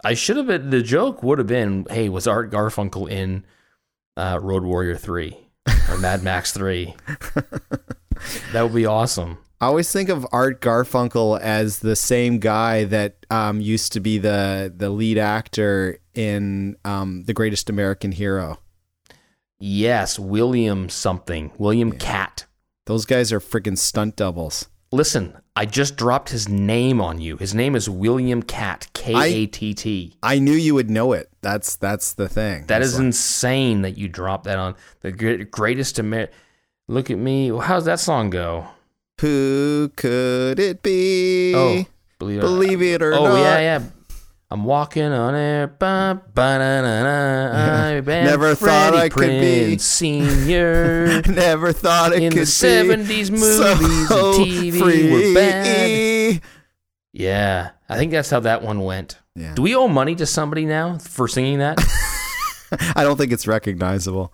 I should have been. The joke would have been, hey, was Art Garfunkel in Road Warrior 3 or Mad Max 3? That would be awesome. I always think of Art Garfunkel as the same guy that used to be the lead actor in The Greatest American Hero. Yes, William something. William Catt. Those guys are freaking stunt doubles. Listen, I just dropped his name on you. His name is William Catt, Katt. I knew you would know it. That's the thing. That is insane that you dropped that on The Greatest American. Look at me. How's that song go? Who could it be? Oh, believe it or not. Oh, yeah. I'm walking on air. Never thought I could be senior. Never thought it could be. In the 70s, movies and TV were bad. Yeah, I think that's how that one went. Yeah. Do we owe money to somebody now for singing that? I don't think it's recognizable.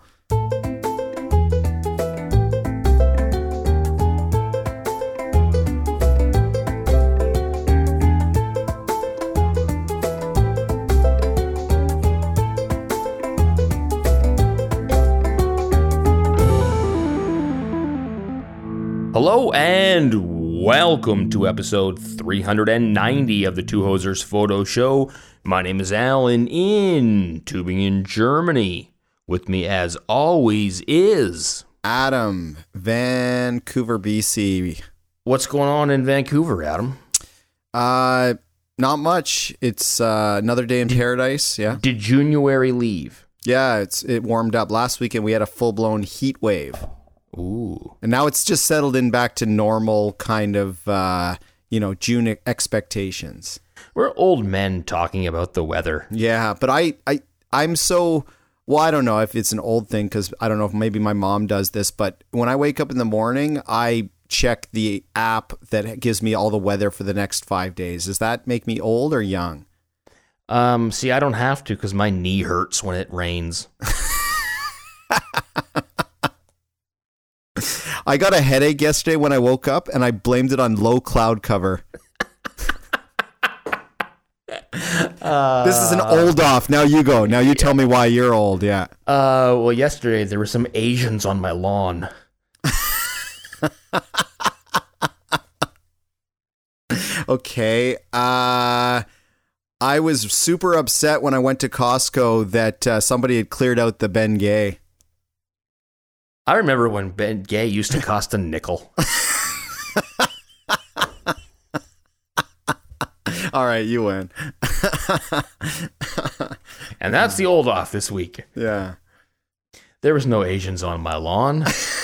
Hello and welcome to episode 390 of the Two Hosers Photo Show. My name is Alan in Tübingen, Germany. With me as always is... Adam, Vancouver, BC. What's going on in Vancouver, Adam? Not much. It's another day in paradise, yeah. Did January leave? Yeah, it warmed up. Last weekend we had a full-blown heat wave. Ooh. And now it's just settled in back to normal kind of, June expectations. We're old men talking about the weather. Yeah, but I'm so, well, I don't know if it's an old thing because I don't know if maybe my mom does this, but when I wake up in the morning, I check the app that gives me all the weather for the next 5 days. Does that make me old or young? See, I don't have to because my knee hurts when it rains. I got a headache yesterday when I woke up, and I blamed it on low cloud cover. This is an old off. Now you go. Now you tell me why you're old. Yeah. Well, yesterday there were some Asians on my lawn. Okay. I was super upset when I went to Costco that somebody had cleared out the Bengay. I remember when Bengay used to cost a nickel. All right, you win. And that's the old off this week. Yeah. There was no Asians on my lawn.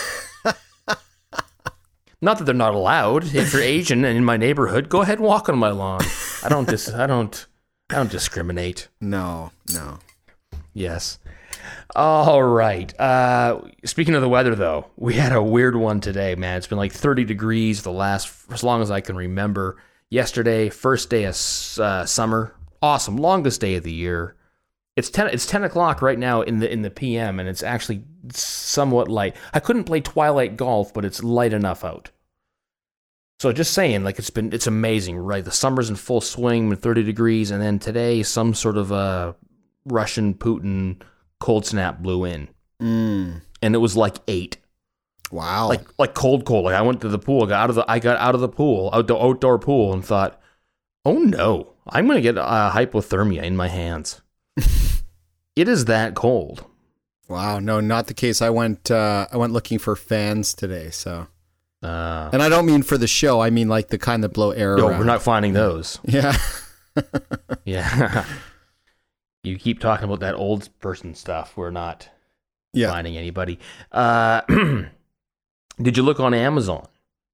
Not that they're not allowed. If you're Asian and in my neighborhood, go ahead and walk on my lawn. I don't discriminate. No. Yes. All right. Speaking of the weather, though, we had a weird one today, man. It's been like 30 degrees as long as I can remember. Yesterday, first day of summer. Awesome. Longest day of the year. It's 10 o'clock right now in the PM, and it's actually somewhat light. I couldn't play Twilight Golf, but it's light enough out. So just saying, like it's amazing, right? The summer's in full swing with 30 degrees, and then today some sort of Russian Putin cold snap blew in, and it was like 8. Wow! Like cold. Like I went to the pool, I got out of the pool, outdoor pool, and thought, oh no, I'm gonna get hypothermia in my hands. It is that cold. Wow! No, not the case. I went looking for fans today, so. And I don't mean for the show. I mean like the kind that blow air around. We're not finding those. Yeah. Yeah. You keep talking about that old person stuff. We're not finding anybody. Did you look on Amazon?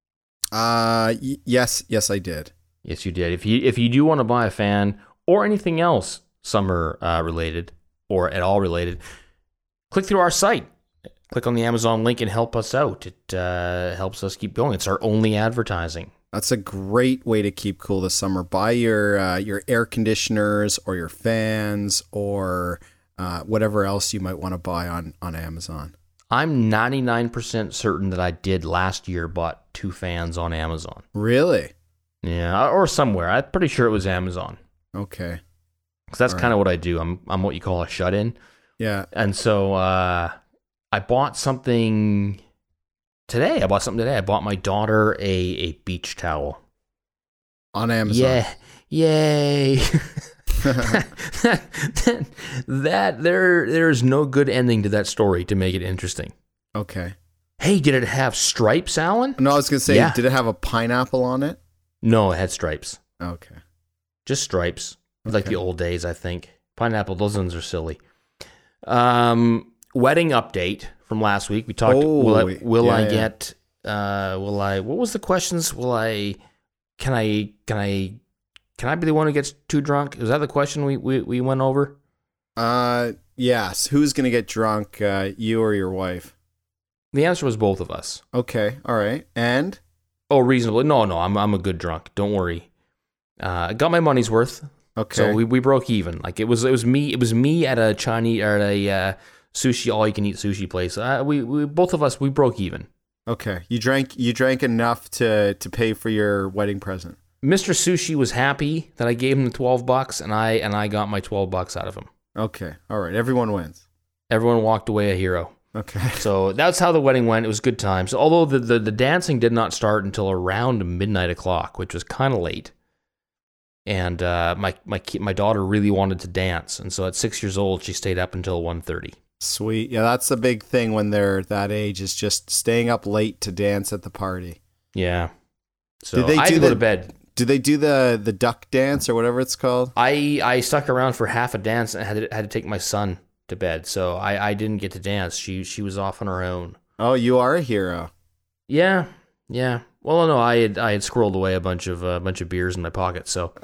Yes, I did. Yes, you did. If you do want to buy a fan or anything else summer related or at all related, click through our site. Click on the Amazon link and help us out. It helps us keep going. It's our only advertising. That's a great way to keep cool this summer. Buy your air conditioners or your fans or whatever else you might want to buy on Amazon. I'm 99% certain that I did last year bought 2 fans on Amazon. Really? Yeah, or somewhere. I'm pretty sure it was Amazon. Okay. because that's kind of what I do. I'm what you call a shut-in. Yeah. And so I bought something today. I bought my daughter a beach towel. On Amazon. Yeah. Yay. There's no good ending to that story to make it interesting. Okay. Hey, did it have stripes, Alan? No, I was going to say, Did it have a pineapple on it? No, it had stripes. Okay. Just stripes. Like the old days, I think. Pineapple, those ones are silly. Wedding update from last week. We talked, what was the questions? Can I be the one who gets too drunk? Is that the question we went over? Yes. Who's going to get drunk, you or your wife? The answer was both of us. Okay. All right. And? Oh, reasonably. No, I'm a good drunk. Don't worry. I got my money's worth. Okay. So we broke even. Like it was me at a Chinese or at a sushi all you can eat sushi place. We both of us broke even. Okay. You drank enough to pay for your wedding present. Mr. Sushi was happy that I gave him the $12 and I got my $12 out of him. Okay. All right. Everyone wins. Everyone walked away a hero. Okay. So that's how the wedding went. It was good times. Although the dancing did not start until around midnight o'clock, which was kind of late. And my daughter really wanted to dance, and so at 6 years old, she stayed up until 1:30. Sweet. Yeah, that's the big thing when they're that age, is just staying up late to dance at the party. Yeah. So I had to go to bed. Do they do the duck dance or whatever it's called? I stuck around for half a dance and had to take my son to bed, so I didn't get to dance. She was off on her own. Oh, you are a hero. Yeah. Well, no, I had squirreled away a bunch of beers in my pocket, so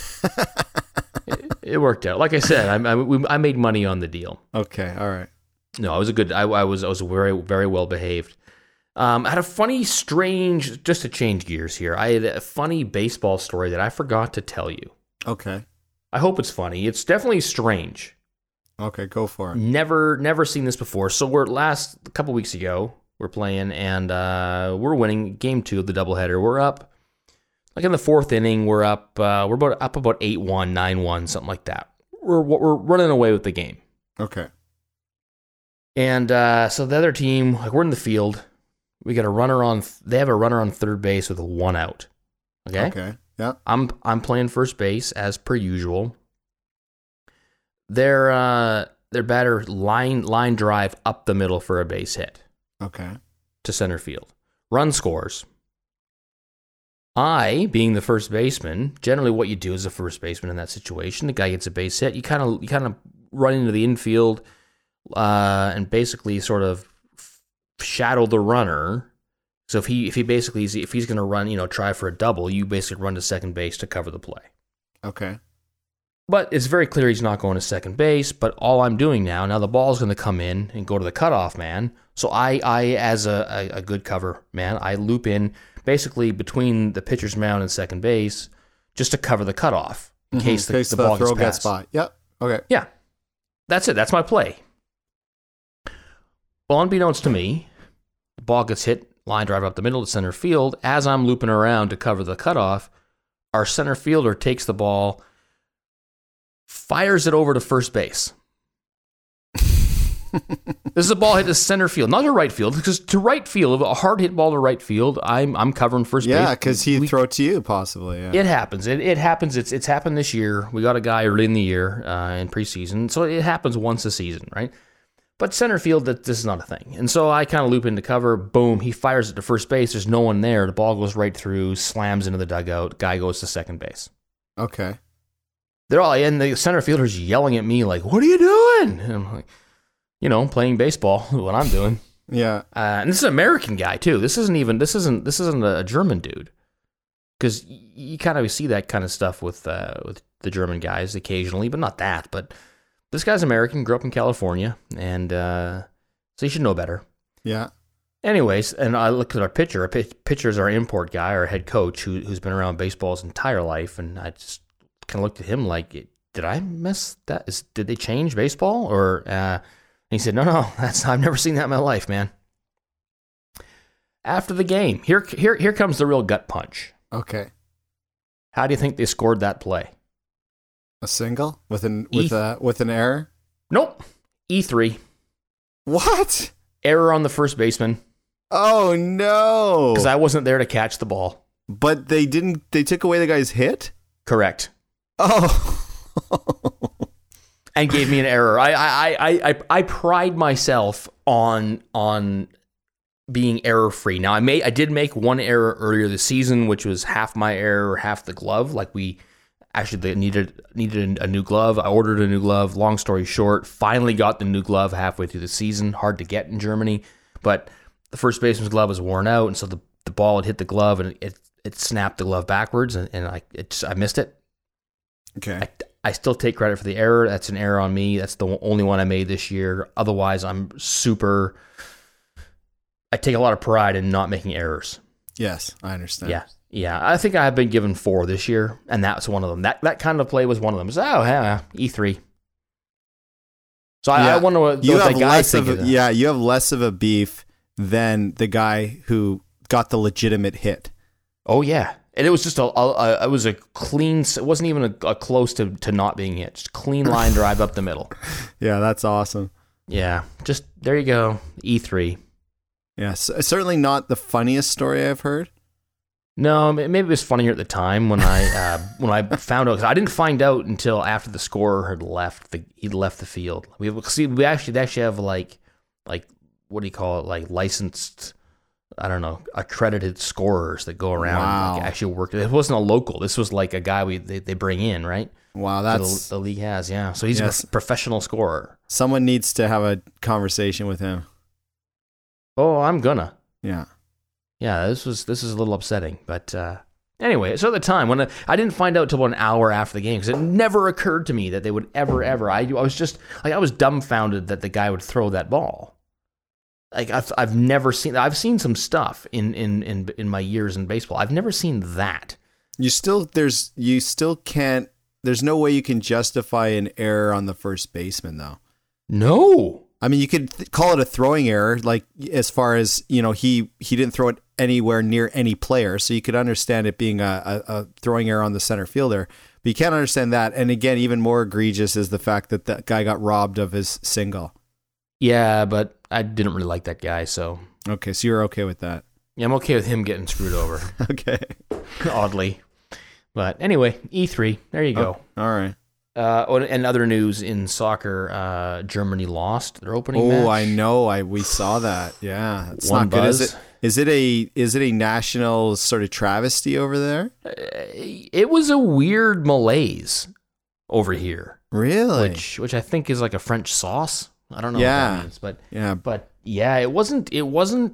it worked out. Like I said, I made money on the deal. Okay, all right. No, I was very, very well behaved. I had a funny, strange, just to change gears here. I had a funny baseball story that I forgot to tell you. Okay. I hope it's funny. It's definitely strange. Okay, go for it. Never seen this before. So a couple weeks ago, we're playing and we're winning game 2 of the doubleheader. We're up, like in the 4th inning. We're up. We're up about 8-1, 9-1, something like that. We're running away with the game. Okay. And so the other team, like we're in the field. We got a runner on. They have a runner on third base with 1 out. Okay. Okay. Yeah. I'm playing first base as per usual. Their batter line drive up the middle for a base hit. Okay. To center field. Run scores. I, being the first baseman, generally what you do as a first baseman in that situation, the guy gets a base hit, you kind of run into the infield and basically sort of shadow the runner. So if he's going to run, try for a double, you basically run to second base to cover the play. Okay. But it's very clear he's not going to second base, but all I'm doing now the ball's going to come in and go to the cutoff man. So I as a good cover man, I loop in basically between the pitcher's mound and second base just to cover the cutoff in case the ball gets by. Yep. Okay. Yeah. That's it. That's my play. Well, unbeknownst to me, the ball gets hit, line drive up the middle to center field. As I'm looping around to cover the cutoff, our center fielder takes the ball, fires it over to first base. This is a ball hit to center field, not to right field, because to right field, a hard hit ball to right field, I'm covering first base. Yeah, because he'd throw it to you, possibly. Yeah. It happens. It happens. It's happened this year. We got a guy early in the year in preseason, so it happens once a season, right? But center field, this is not a thing. And so I kind of loop into cover. Boom, he fires it to first base. There's no one there. The ball goes right through, slams into the dugout. Guy goes to second base. Okay. They're all, and the center fielder's yelling at me like, "What are you doing?" And I'm like, playing baseball, what I'm doing. Yeah. And this is an American guy too. This isn't a German dude. Because you kind of see that kind of stuff with the German guys occasionally, but not that. But this guy's American, grew up in California, and so you should know better. Yeah. Anyways, and I looked at our pitcher. Our pitcher's our import guy, our head coach, who's been around baseball his entire life, and I just kind of looked at him like, did I miss that? Did they change baseball? Or and he said, no, I've never seen that in my life, man. After the game, here comes the real gut punch. Okay. How do you think they scored that play? A single with an error? Nope. E3. What? Error on the first baseman. Oh no! Because I wasn't there to catch the ball. But they didn't. They took away the guy's hit. Correct. Oh. And gave me an error. I pride myself on being error free. Now I did make one error earlier this season, which was half my error, half the glove. Like we actually needed a new glove. I ordered a new glove. Long story short, finally got the new glove halfway through the season. Hard to get in Germany, but the first baseman's glove was worn out, and so the ball had hit the glove and it snapped the glove backwards, and I missed it. Okay. I still take credit for the error. That's an error on me. That's the only one I made this year. Otherwise, I take a lot of pride in not making errors. Yes, I understand. Yeah. I think I have been given 4 this year, and that's one of them. That kind of play was one of them. So, E3. So I wonder what you have the guys think of that. Yeah, you have less of a beef than the guy who got the legitimate hit. Oh yeah. And it was just it was a clean, it wasn't even a close to not being hit. Just clean line drive up the middle. Yeah, that's awesome. Yeah, just there you go. E3. Yeah, certainly not the funniest story I've heard. No, maybe it was funnier at the time when I found out. 'Cause I didn't find out until after the scorer had left. He'd left the field. We actually have like what do you call it? Like licensed, I don't know, accredited scorers that go around and like actually work. It wasn't a local. This was like a guy they bring in, right? Wow, that's the league has, yeah. So he's a professional scorer. Someone needs to have a conversation with him. Oh, I'm gonna. Yeah. Yeah, this is a little upsetting, but anyway. So at the time when I didn't find out till 1 hour after the game, because it never occurred to me that they would ever. I was just like I was dumbfounded that the guy would throw that ball. Like I've never seen. I've seen some stuff in my years in baseball. I've never seen that. You still can't. There's no way you can justify an error on the first baseman, though. No. I mean, you could call it a throwing error, like as far as, he didn't throw it anywhere near any player, so you could understand it being a throwing error on the center fielder. But you can't understand that. And again, even more egregious is the fact that that guy got robbed of his single. Yeah, but I didn't really like that guy, so. Okay, so you're okay with that. Yeah, I'm okay with him getting screwed over. Okay. Oddly. But anyway, E3, there you go. Oh, all right. And other news in soccer, Germany lost their opening match. Oh, I know. We saw that. Yeah, it's One not good. buzz. Is it a national sort of travesty over there? It was a weird malaise over here. Really? Which I think is like a French sauce. I don't know what that means, but yeah, it wasn't. It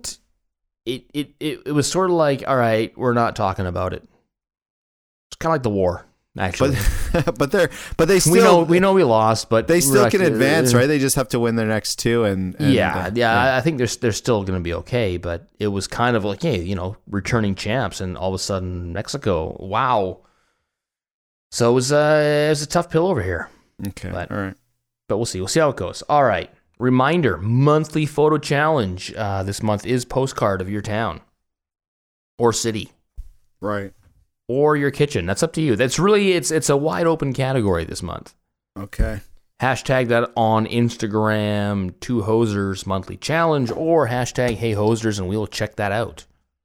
was sort of like, all right, we're not talking about it. It's kind of like the war. Actually, but they still we know we lost, but they still can advance, right? They just have to win their next 2, and I think they're still going to be okay. But it was kind of like, hey, returning champs, and all of a sudden Mexico, wow. So it was a tough pill over here. Okay, all right, but we'll see how it goes. All right, reminder: monthly photo challenge. This month is postcard of your town or city, right? Or your kitchen. That's up to you. That's really, it's a wide open category this month. Okay. Hashtag that on Instagram, 2Hosers Monthly Challenge, or hashtag Hey Hosers, and we'll check that out.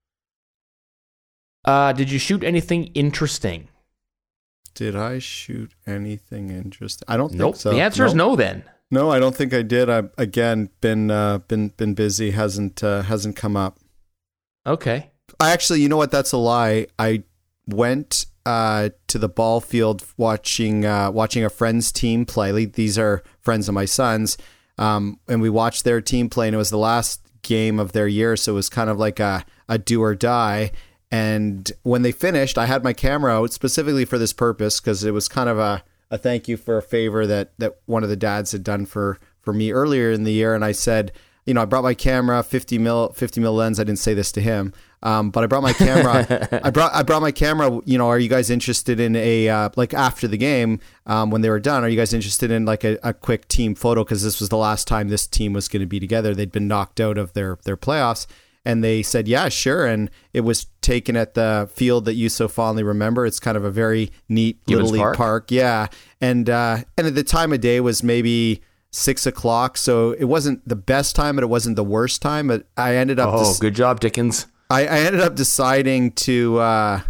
Did you shoot anything interesting? Did I shoot anything interesting? I don't think so. The answer is no then. No, I don't think I did. I've again been busy, hasn't come up. Okay. I actually, you know what? That's a lie. I went to the ball field watching a friend's team play. These are friends of my son's, and we watched their team play, and it was the last game of their year, so it was kind of like a do or die. And when they finished, I had my camera out specifically for this purpose, because it was kind of a thank you for a favor that one of the dads had done for me earlier in the year. And I said, I brought my camera, 50 mil lens. I didn't say this to him. But I brought my camera. I brought my camera. Are you guys interested in a like after the game when they were done? Are you guys interested in like a quick team photo? Because this was the last time this team was going to be together. They'd been knocked out of their playoffs, And they said, yeah, sure. And it was taken at the field that you so fondly remember. It's kind of a very neat Gibbons Little League park. Yeah. And at the time of day was maybe 6 o'clock. So it wasn't the best time, but it wasn't the worst time. But I ended up good job, Dickens. I ended up deciding to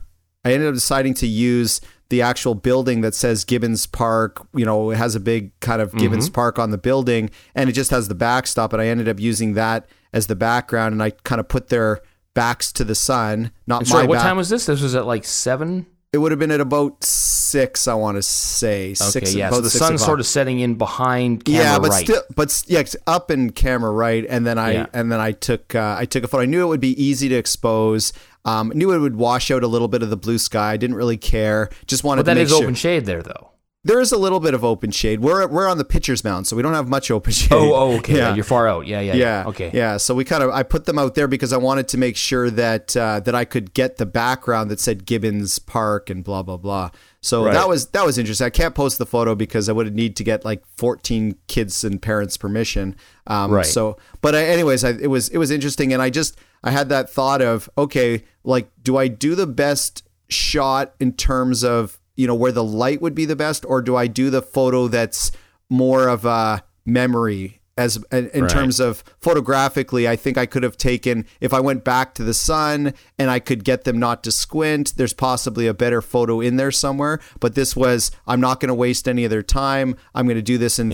use the actual building that says Gibbons Park. You know, it has a big kind of Gibbons Park on the building, and it just has the backstop. And I ended up using that as the background, and I kind of put their backs to the sun. What time was this? This was at like 7? It would have been at about 6, I want to say. Okay, 6, yeah. So the sun's sort of setting in behind camera right. It's up in camera right, and then I took a photo. I knew it would be easy to expose. Knew it would wash out a little bit of the blue sky. I didn't really care. Just wanted to make sure. But that is open shade there, though. There is a little bit of open shade. We're on the pitcher's mound, so we don't have much open shade. Oh, okay. Yeah. You're far out. Yeah. Okay. Yeah. So I put them out there because I wanted to make sure that I could get the background that said Gibbons Park and blah blah blah. So that was interesting. I can't post the photo because I would need to get like 14 kids and parents' permission. Right. So, but anyways, it was interesting, and I had that thought of, okay, like, do I do the best shot in terms of, you know, where the light would be the best, or do I do the photo that's more of a memory in terms of photographically? I think I could have taken, if I went back to the sun and I could get them not to squint, there's possibly a better photo in there somewhere. But this was, I'm not going to waste any of their time. I'm going to do this in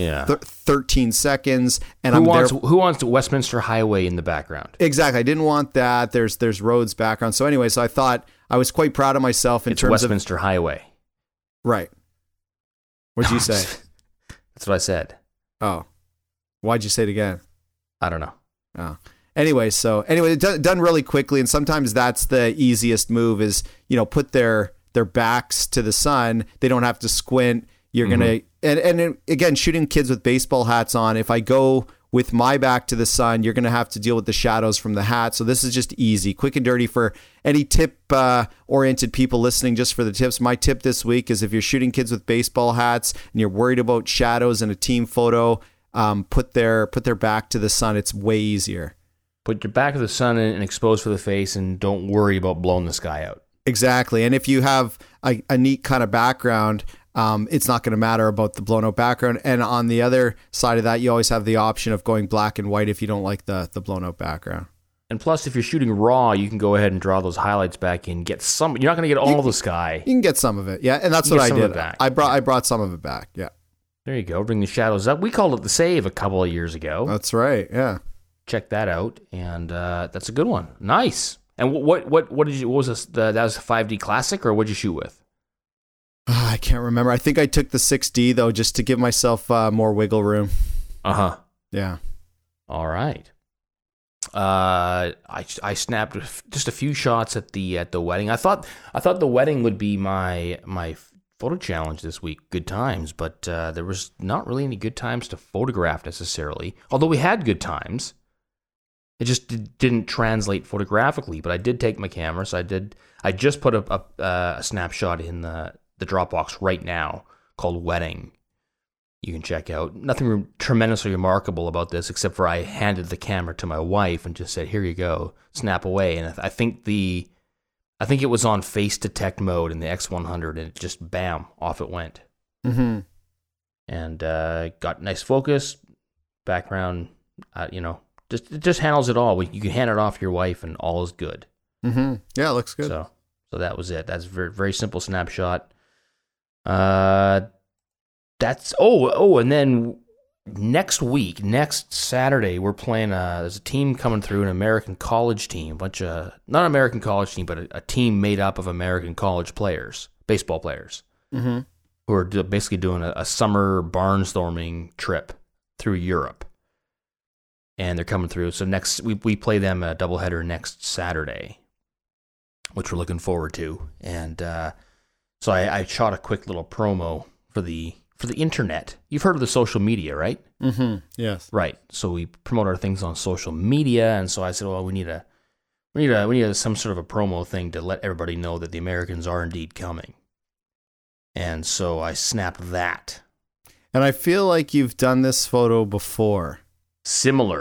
13 seconds. And who wants Westminster Highway in the background? Exactly. I didn't want that. There's roads background. So anyway, so I thought I was quite proud of myself in terms Westminster Highway. Right. What'd you say? That's what I said. Oh. Why'd you say it again? I don't know. Oh. Anyway, done really quickly, and sometimes that's the easiest move is, you know, put their backs to the sun. They don't have to squint. You're going to, and again, shooting kids with baseball hats on, if I go with my back to the sun, you're going to have to deal with the shadows from the hat. So this is just easy, quick and dirty for any tip-oriented people listening. Just for the tips, my tip this week is if you're shooting kids with baseball hats and you're worried about shadows in a team photo, put their back to the sun. It's way easier. Put your back to the sun and expose for the face, and don't worry about blowing the sky out. Exactly. And if you have a neat kind of background, it's not going to matter about the blown out background. And on the other side of that, you always have the option of going black and white if you don't like the blown out background. And plus, if you're shooting raw, you can go ahead and draw those highlights back in. Get some. You're not going to get all of the sky. You can get some of it, yeah. And that's what I did. I brought some of it back, yeah. There you go. Bring the shadows up. We called it the save a couple of years ago. That's right, yeah. Check that out, and that's a good one. Nice. And what did you? What was this? That was a 5D classic, or what'd you shoot with? I can't remember. I think I took the 6D though, just to give myself more wiggle room. Yeah. All right. I snapped just a few shots at the wedding. I thought the wedding would be my photo challenge this week. Good times, but there was not really any good times to photograph necessarily. Although we had good times, it just didn't translate photographically. But I did take my camera, so I just put a snapshot in the Dropbox right now called Wedding. You can check out. Nothing tremendously remarkable about this, except for I handed the camera to my wife and just said, "Here you go, snap away." And I think it was on face detect mode in the X100, and it just bam, off it went. Mm-hmm. And got nice focus, background. It just handles it all. You can hand it off to your wife, and all is good. Mm-hmm. Yeah, it looks good. So that was it. That's a very, very simple snapshot. And then next Saturday, we're playing. There's a team coming through, an American college team, not an American college team, but a team made up of American college players, baseball players, mm-hmm. who are basically doing a summer barnstorming trip through Europe. And they're coming through. So we play them a doubleheader next Saturday, which we're looking forward to. And so I shot a quick little promo for the internet. You've heard of the social media, right? Mm-hmm. Yes. Right. So we promote our things on social media, and so I said, well, we need some sort of a promo thing to let everybody know that the Americans are indeed coming. And so I snapped that. And I feel like you've done this photo before. Similar.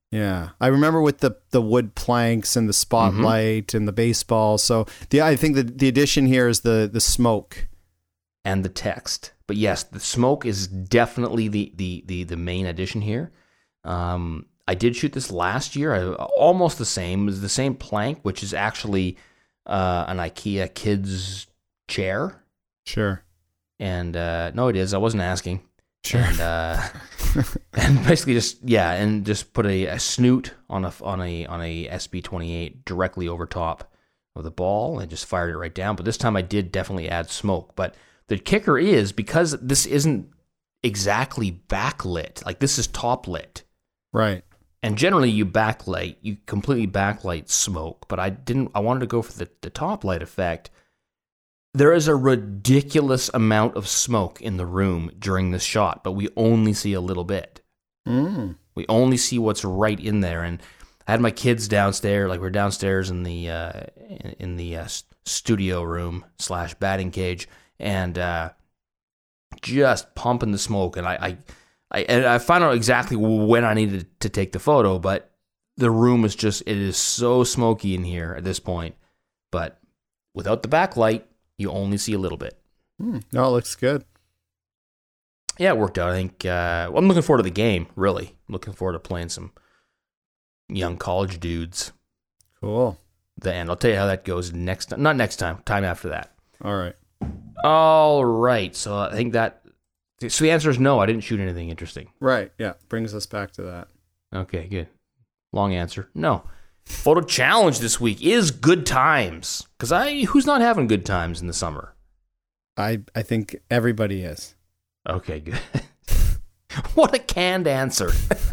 Yeah, I remember with the wood planks and the spotlight and the baseball. So I think the addition here is the smoke and the text. But yes, the smoke is definitely the main addition here. I did shoot this last year. Almost the same. It was the same plank, which is actually an IKEA kids chair. Sure. And no, it is. I wasn't asking. Sure. And basically just put a snoot on a SB-28 directly over top of the ball and just fired it right down. But this time I did definitely add smoke. But the kicker is, because this isn't exactly backlit, like this is top lit. Right. And generally you completely backlight smoke, but I wanted to go for the top light effect. There is a ridiculous amount of smoke in the room during this shot, but we only see a little bit. We only see what's right in there. And I had my kids downstairs, like we're downstairs in the studio room / batting cage, and just pumping the smoke. And I found out exactly when I needed to take the photo, but the room is it is so smoky in here at this point. But without the backlight, you only see a little bit. No, it looks good. Yeah, it worked out. I think I'm looking forward to the game, really. I'm looking forward to playing some young college dudes. Cool. And I'll tell you how that goes not next time after that. All right. So I think so the answer is no, I didn't shoot anything interesting. Right, yeah. Brings us back to that. Okay, good. Long answer. No. Photo challenge this week is good times. Because who's not having good times in the summer? I think everybody is. Okay, good. What a canned answer.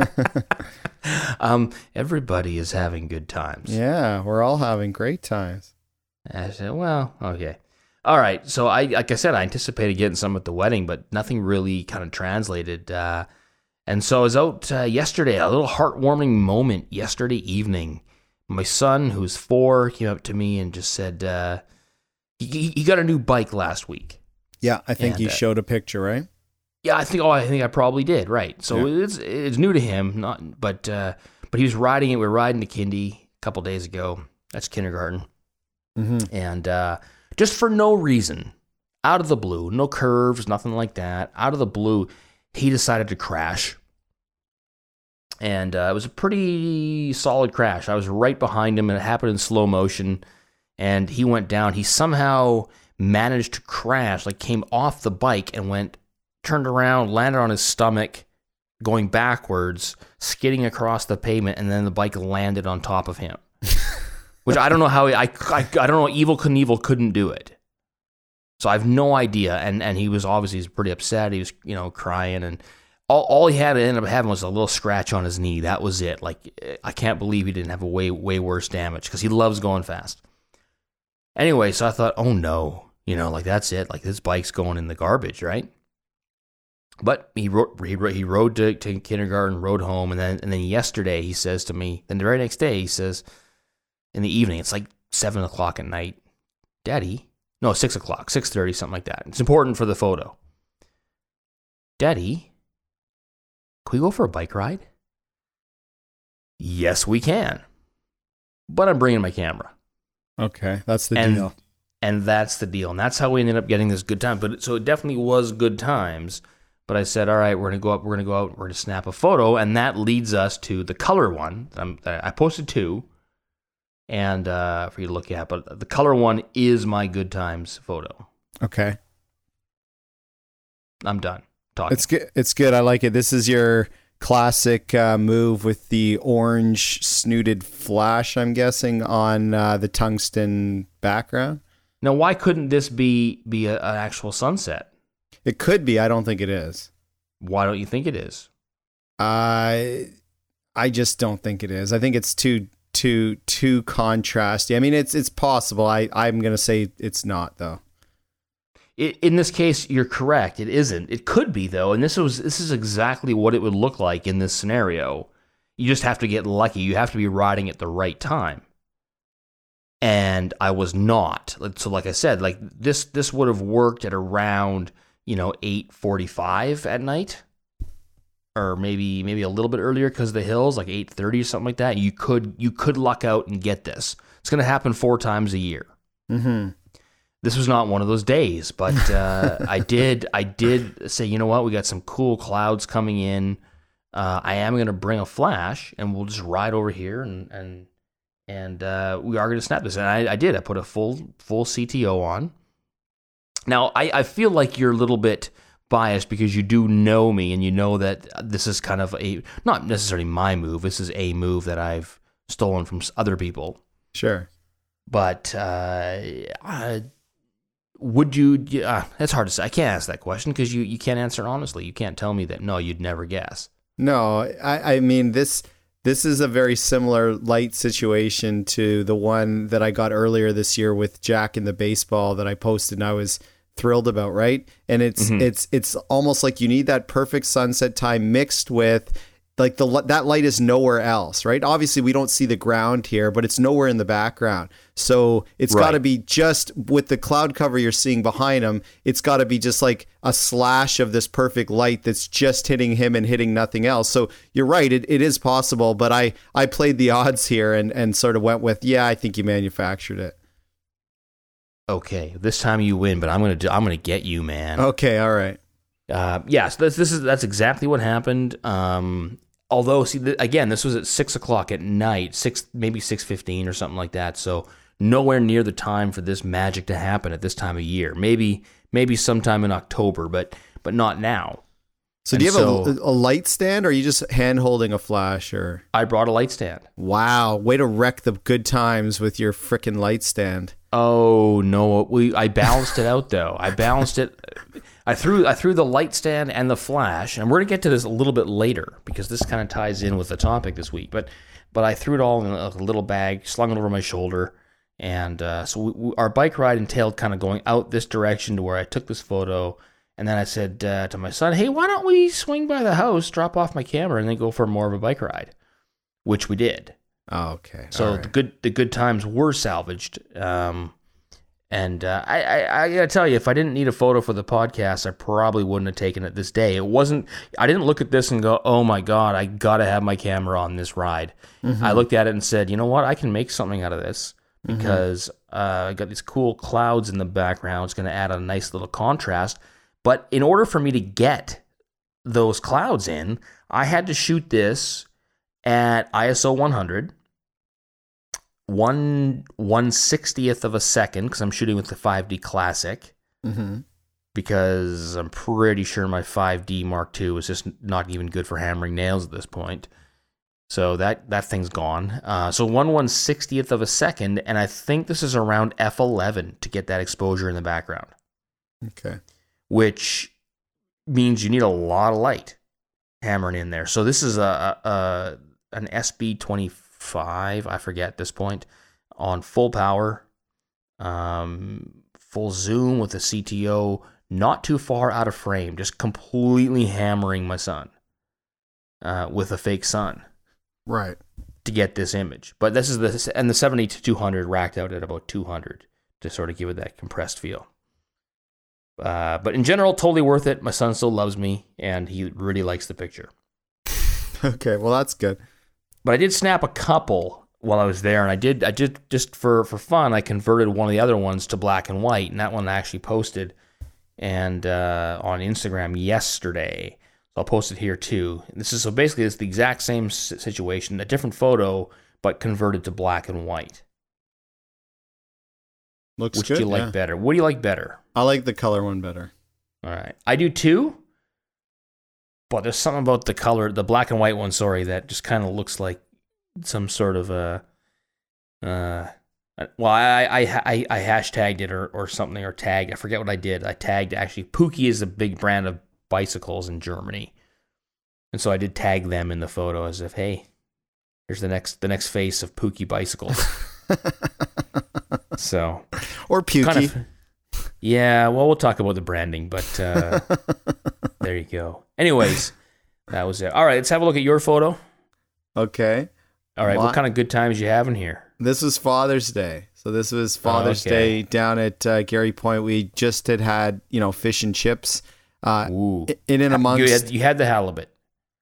Everybody is having good times. Yeah, we're all having great times. I said, well, okay. All right. So like I said, I anticipated getting some at the wedding, but nothing really kind of translated. And so I was out yesterday, a little heartwarming moment yesterday evening. My son, who's 4, came up to me and just said he got a new bike last week. Yeah, I think you showed a picture, right? Yeah, I think I probably did, right. So yeah. It's new to him, but he was riding it. We were riding to Kindy a couple days ago. That's kindergarten. Mm-hmm. And just for no reason, out of the blue, no curves, nothing like that, out of the blue, he decided to crash. And it was a pretty solid crash. I was right behind him, and it happened in slow motion, and he went down. He somehow managed to crash, like came off the bike and turned around, landed on his stomach, going backwards, skidding across the pavement, and then the bike landed on top of him. Which I don't know how I don't know. Evel Knievel couldn't do it, so I have no idea. And he was obviously pretty upset. He was crying, and all he had to end up having was a little scratch on his knee. That was it. Like, I can't believe he didn't have a way worse damage, because he loves going fast. Anyway, so I thought, oh no, like that's it. Like, this bike's going in the garbage, right? But he rode to kindergarten, rode home, and then yesterday he says to me. Then the very next day he says, in the evening, it's like 7 o'clock at night, Daddy, no, 6 o'clock, 6:30, something like that. It's important for the photo. Daddy, can we go for a bike ride? Yes, we can. But I'm bringing my camera. Okay, that's the deal. And that's the deal. And that's how we ended up getting this good time. So it definitely was good times. But I said, all right, we're going to go out, we're going to snap a photo. And that leads us to the color one that I posted 2. And for you to look at. But the color one is my good times photo. Okay. I'm done talking. It's good. I like it. This is your classic move with the orange snooted flash, I'm guessing, on the tungsten background. Now, why couldn't this be an actual sunset? It could be. I don't think it is. Why don't you think it is? I just don't think it is. I think it's too contrasty. I mean, it's possible. I'm going to say it's not, though. In this case, you're correct. It isn't. It could be, though, and this is exactly what it would look like in this scenario. You just have to get lucky. You have to be riding at the right time. And I was not. So like I said, like this would have worked at around 8:45 at night. or maybe a little bit earlier because of the hills, like 8:30 or something like that, you could luck out and get this. It's going to happen 4 times a year. Mm-hmm. This was not one of those days, but I did say, you know what, we got some cool clouds coming in. I am going to bring a flash, and we'll just ride over here, and we are going to snap this. And I did. I put a full CTO on. Now, I feel like you're a little bit biased because you do know me, and you know that this is kind of not necessarily my move. This is a move that I've stolen from other people. Sure. But would you? It's hard to say. I can't ask that question because you can't answer honestly. You can't tell me that no, you'd never guess. No, I mean this is a very similar light situation to the one that I got earlier this year with Jack and the baseball that I posted and I was thrilled about, right? And it's almost like you need that perfect sunset time mixed with like that light is nowhere else, right? Obviously we don't see the ground here, but it's nowhere in the background. So it's got to be just with the cloud cover you're seeing behind him, it's got to be just like a slash of this perfect light that's just hitting him and hitting nothing else. So you're right, it is possible, but I played the odds here and sort of went with, yeah, I think you manufactured it. Okay, this time you win, but I'm gonna get you, man. Okay, all right. Yes, that's exactly what happened. Although, see, again, this was at 6:00 at night, maybe 6:15 or something like that. So nowhere near the time for this magic to happen at this time of year. Maybe sometime in October, but not now. So do you have a light stand, or are you just hand holding a flash? Or I brought a light stand. Wow, way to wreck the good times with your frickin' light stand. Oh no, I balanced it out though. I balanced it. I threw the light stand and the flash, and we're gonna get to this a little bit later because this kind of ties in with the topic this week. But I threw it all in a little bag, slung it over my shoulder, and so our bike ride entailed kind of going out this direction to where I took this photo. And then I said to my son, hey, why don't we swing by the house, drop off my camera, and then go for more of a bike ride, which we did. Oh, okay. So the good times were salvaged. And I got to tell you, if I didn't need a photo for the podcast, I probably wouldn't have taken it this day. I didn't look at this and go, oh my God, I got to have my camera on this ride. Mm-hmm. I looked at it and said, you know what, I can make something out of this because I got these cool clouds in the background. It's going to add a nice little contrast. But in order for me to get those clouds in, I had to shoot this at ISO 100, 1/60th of a second, because I'm shooting with the 5D Classic, because I'm pretty sure my 5D Mark II is just not even good for hammering nails at this point. So that thing's gone. So 1/160th of a second, and I think this is around f11 to get that exposure in the background. Okay. Which means you need a lot of light hammering in there. So this is an SB25, I forget at this point, on full power, full zoom with a CTO, not too far out of frame, just completely hammering my son with a fake sun. Right. To get this image. But this is and the 70-200 racked out at about 200 to sort of give it that compressed feel. But in general, totally worth it. My son still loves me, and he really likes the picture. Okay, well, that's good. But I did snap a couple while I was there, and I did just for fun, I converted one of the other ones to black and white, and that one I actually posted and on Instagram yesterday. So I'll post it here too. This is basically it's the exact same situation, a different photo, but converted to black and white. Looks Which good. do you like better? What do you like better? I like the color one better. All right. I do too. But there's something about the color, the black and white one, that just kind of looks like some sort of I hashtagged it or something, or tagged. I forget what I did. I tagged, actually, Pookie is a big brand of bicycles in Germany. And so I did tag them in the photo as if, hey, here's the next face of Pookie bicycles. So, or Pukey. Kind of, yeah, well, we'll talk about the branding, but there you go. Anyways, that was it. All right, let's have a look at your photo. Okay. All right, what kind of good times you having here? This was Father's Day. So this was Father's Day down at Gary Point. We just had fish and chips. Ooh. In and amongst. You had the halibut.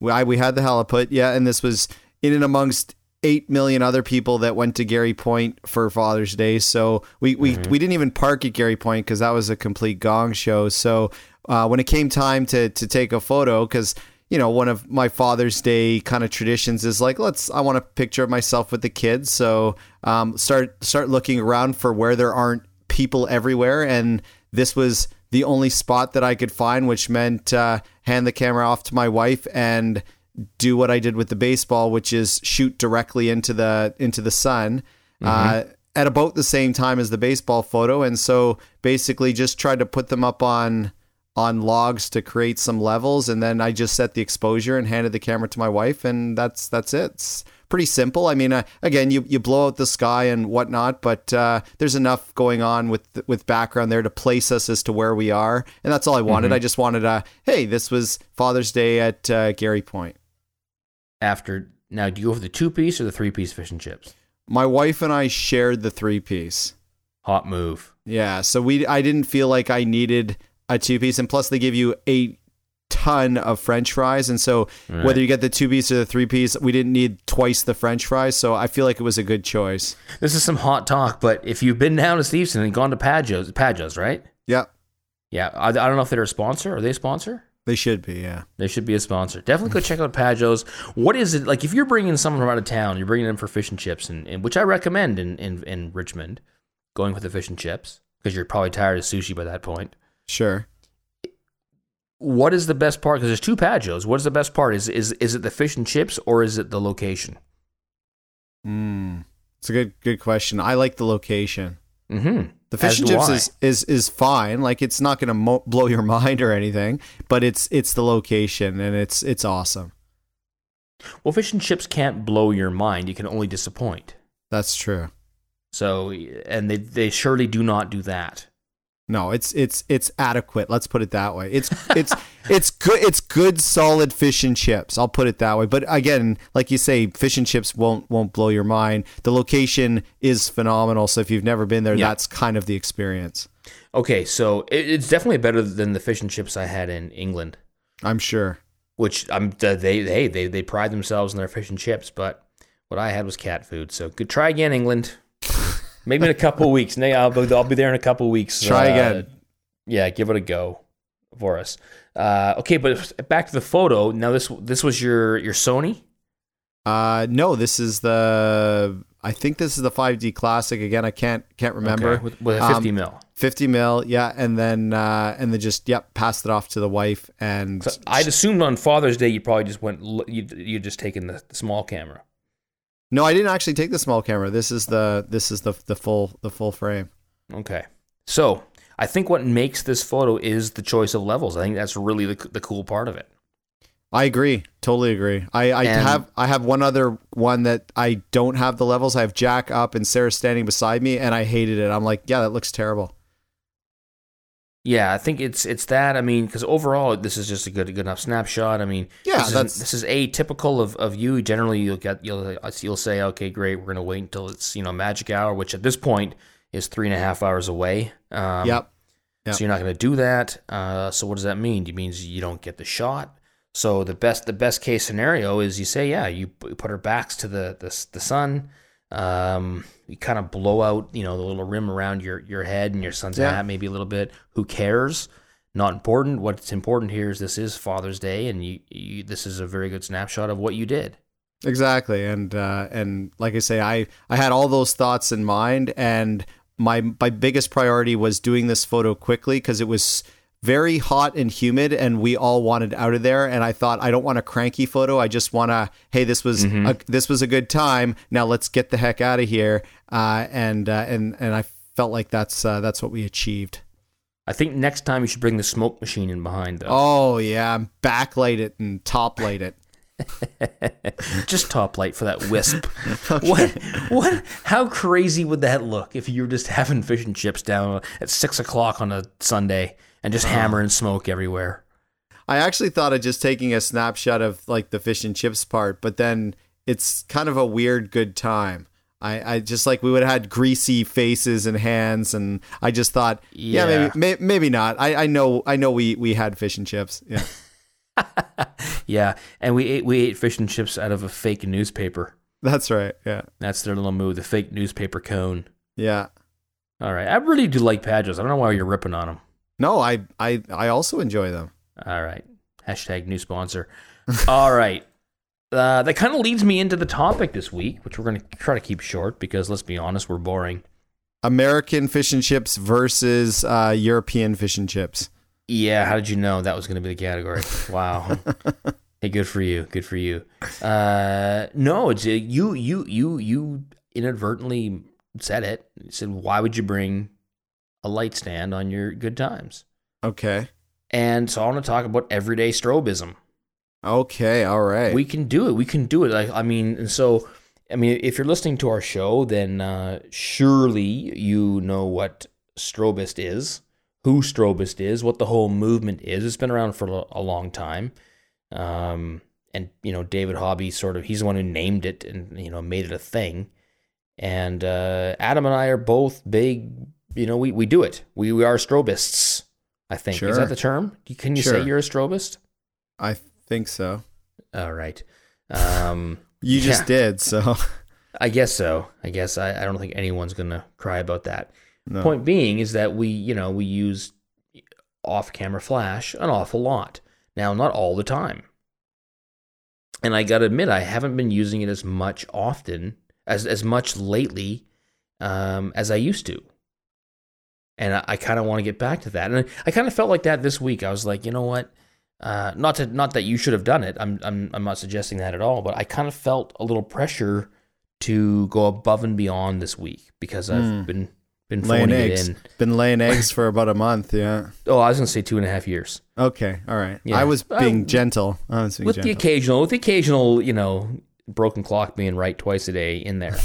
We had the halibut, yeah, and this was in and amongst 8 million other people that went to Gary Point for Father's Day. So we didn't even park at Gary Point because that was a complete gong show. So when it came time to take a photo, because one of my Father's Day kind of traditions is like, I want a picture of myself with the kids. So start looking around for where there aren't people everywhere, and this was the only spot that I could find, which meant hand the camera off to my wife and do what I did with the baseball, which is shoot directly into the sun at about the same time as the baseball photo. And so basically just tried to put them up on logs to create some levels. And then I just set the exposure and handed the camera to my wife, and that's it. It's pretty simple. I mean, again, you blow out the sky and whatnot, but there's enough going on with background there to place us as to where we are. And that's all I wanted. I just wanted hey, this was Father's Day at Gary Point. Now, do you go for the 2-piece or the 3-piece fish and chips? My wife and I shared the 3-piece. Hot move. Yeah, so I didn't feel like I needed a 2-piece, and plus they give you a ton of French fries, and so whether you get the 2-piece or the 3-piece, we didn't need twice the French fries, so I feel like it was a good choice. This is some hot talk, but if you've been down to Stevenson and gone to Padjo's, right? Yeah. Yeah, I don't know if they're a sponsor. Are they a sponsor? They should be, yeah. They should be a sponsor. Definitely go check out Padjo's. What is it like if you're bringing someone from out of town? You're bringing them for fish and chips, and which I recommend in Richmond, going with the fish and chips because you're probably tired of sushi by that point. Sure. What is the best part? Because there's 2 Padjo's. What is the best part? Is it the fish and chips or is it the location? It's a good question. I like the location. Mm-hmm. The fish and chips is fine. Like, it's not going to blow your mind or anything, but it's the location, and it's awesome. Well, fish and chips can't blow your mind. You can only disappoint. That's true. So, and they surely do not do that. No, it's adequate. Let's put it that way. It's good. It's good, solid fish and chips. I'll put it that way. But again, like you say, fish and chips won't blow your mind. The location is phenomenal. So if you've never been there, that's kind of the experience. Okay, so it's definitely better than the fish and chips I had in England. I'm sure. Which they pride themselves in their fish and chips, but what I had was cat food. So good. Try again, England. Maybe in a couple of weeks. I'll be there in a couple of weeks. Try again. Yeah, give it a go for us. Okay, but back to the photo. Now, this was your Sony? No, this is I think this is the 5D Classic. Again, I can't remember. Okay, with a 50 mil. 50 mil, yeah, and then just passed it off to the wife. And so I'd assumed on Father's Day you probably just you just taken the small camera. No, I didn't actually take the small camera. This is the full frame. Okay. So I think what makes this photo is the choice of levels. I think that's really the cool part of it. I agree. Totally agree. I have one other one that I don't have the levels. I have Jack up and Sarah standing beside me, and I hated it. I'm like, yeah, that looks terrible. Yeah, I think it's that. I mean, because overall, this is just a good enough snapshot. I mean, yeah, this is atypical of you. Generally, you'll say, okay, great, we're gonna wait until it's magic hour, which at this point is 3.5 hours away. Yep. So you're not gonna do that. So what does that mean? It means you don't get the shot. So the best case scenario is you say, yeah, you put our backs to the sun. You kind of blow out, the little rim around your head and your son's hat maybe a little bit. Who cares? Not important. What's important here is this is Father's Day, and this is a very good snapshot of what you did. Exactly, and like I say, I had all those thoughts in mind, and my biggest priority was doing this photo quickly because it was very hot and humid, and we all wanted out of there. And I thought, I don't want a cranky photo. I just want to, hey, this was a good time. Now let's get the heck out of here. And I felt like that's what we achieved. I think next time you should bring the smoke machine in behind, though. Oh yeah, backlight it and top light it. Just top light for that wisp. Okay. What? How crazy would that look if you were just having fish and chips down at 6:00 on a Sunday? And just hammering smoke everywhere. I actually thought of just taking a snapshot of like the fish and chips part, but then it's kind of a weird good time. I just like we would have had greasy faces and hands, and I just thought, maybe not. I know we had fish and chips. Yeah. Yeah, and we ate fish and chips out of a fake newspaper. That's right. Yeah. That's their little move, the fake newspaper cone. Yeah. All right, I really do like Padgos. I don't know why you're ripping on them. No, I also enjoy them. All right, hashtag new sponsor. All right, that kind of leads me into the topic this week, which we're going to try to keep short because let's be honest, we're boring. American fish and chips versus European fish and chips. Yeah, how did you know that was going to be the category? Wow. Hey, good for you. Good for you. No, it's you inadvertently said it. You said, why would you bring a light stand on your good times? Okay. And so I want to talk about everyday strobism. Okay. All right. We can do it. We can do it. If you're listening to our show, then surely you know what strobist is, who strobist is, what the whole movement is. It's been around for a long time. And David Hobby he's the one who named it and, made it a thing. And Adam and I are both big, we do it. We are strobists, I think. Sure. Is that the term? Can you say you're a strobist? I think so. All right. You just did, so. I guess so. I don't think anyone's going to cry about that. No. Point being is that we use off-camera flash an awful lot. Now, not all the time. And I got to admit, I haven't been using it as much lately as I used to. And I kind of want to get back to that. And I kind of felt like that this week. I was like, you know what? Not that you should have done it. I'm not suggesting that at all. But I kind of felt a little pressure to go above and beyond this week because I've been laying phoning eggs. it in. Been laying eggs for about a month. Yeah. Oh, I was going to say 2.5 years. Okay. All right. Yeah. I was being gentle. With the occasional, broken clock being right twice a day in there.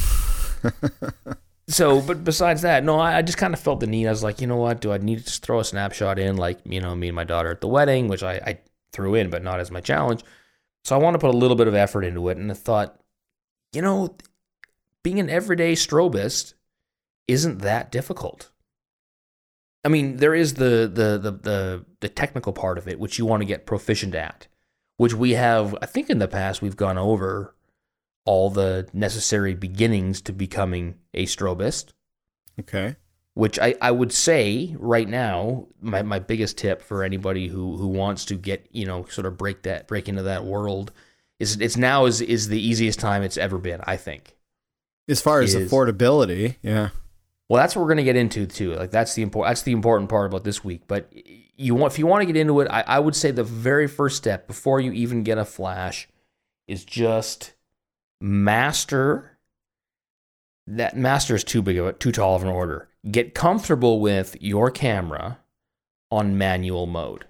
So, but besides that, no, I just kind of felt the need. I was like, you know what? Do I need to just throw a snapshot in, like, me and my daughter at the wedding, which I threw in, but not as my challenge. So I want to put a little bit of effort into it. And I thought, being an everyday strobist isn't that difficult. I mean, there is the technical part of it, which you want to get proficient at, which we have, I think in the past, we've gone over all the necessary beginnings to becoming a strobist. Okay. Which I would say right now, my biggest tip for anybody who wants to get, sort of break into that world is now is the easiest time it's ever been, I think. As far as affordability, yeah. Well, that's what we're going to get into too. Like that's the important part about this week. But if you want to get into it, I would say the very first step before you even get a flash is just master. That master is too tall of an order. Get comfortable with your camera on manual mode.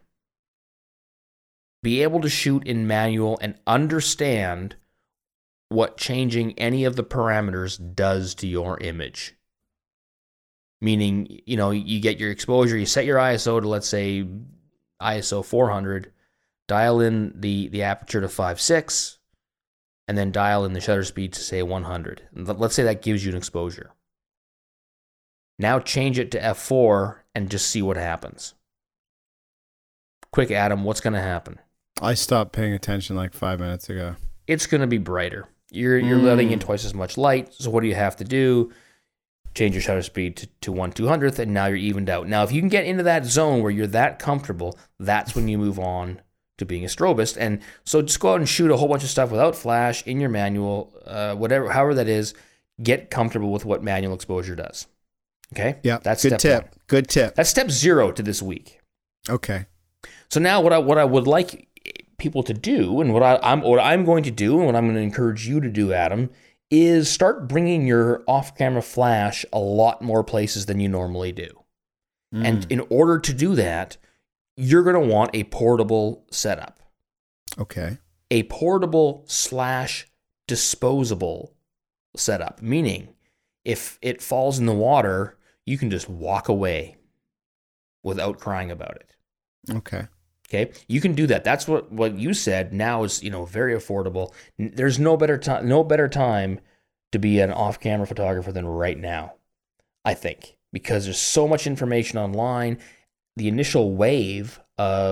Be able to shoot in manual and understand what changing any of the parameters does to your image. Meaning, you get your exposure, you set your ISO to, let's say, ISO 400, dial in the aperture to 5.6, and then dial in the shutter speed to, say, 100. Let's say that gives you an exposure. Now change it to f4 and just see what happens. Quick, Adam, what's going to happen? I stopped paying attention like 5 minutes ago. It's going to be brighter. You're letting in twice as much light, so what do you have to do? Change your shutter speed to 1/200th, and now you're evened out. Now, if you can get into that zone where you're that comfortable, that's when you move on to being a strobist. And so just go out and shoot a whole bunch of stuff without flash in your manual, however that is. Get comfortable with what manual exposure does. Okay? Yeah, that's good step tip. one. Good tip. That's step 0 to this week. Okay. So now what I would like people to do, and what I'm going to do, and what I'm going to encourage you to do, Adam, is start bringing your off-camera flash a lot more places than you normally do. And in order to do that, you're going to want a portable setup. Okay. A portable / disposable setup, meaning if it falls in the water, you can just walk away without crying about it. Okay. Okay, you can do that. That's what you said. Now is very affordable. There's no better time to be an off-camera photographer than right now, I think, because there's so much information online. The initial wave of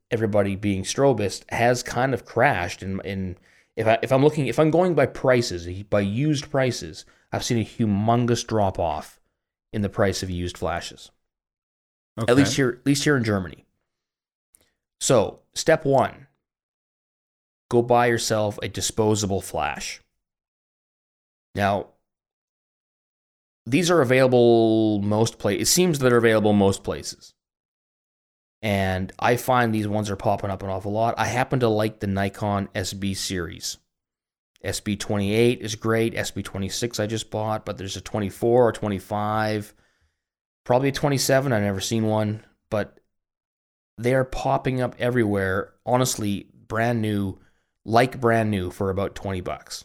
everybody being strobist has kind of crashed. If I'm going by prices, by used prices, I've seen a humongous drop off in the price of used flashes. Okay. At least here in Germany. So, step one, go buy yourself a disposable flash. Now, these are available most places. It seems they're available most places. And I find these ones are popping up an awful lot. I happen to like the Nikon SB series. SB28 is great. SB26 I just bought, but there's a 24 or 25. Probably a 27. I've never seen one, but they are popping up everywhere. Honestly, brand new for about $20.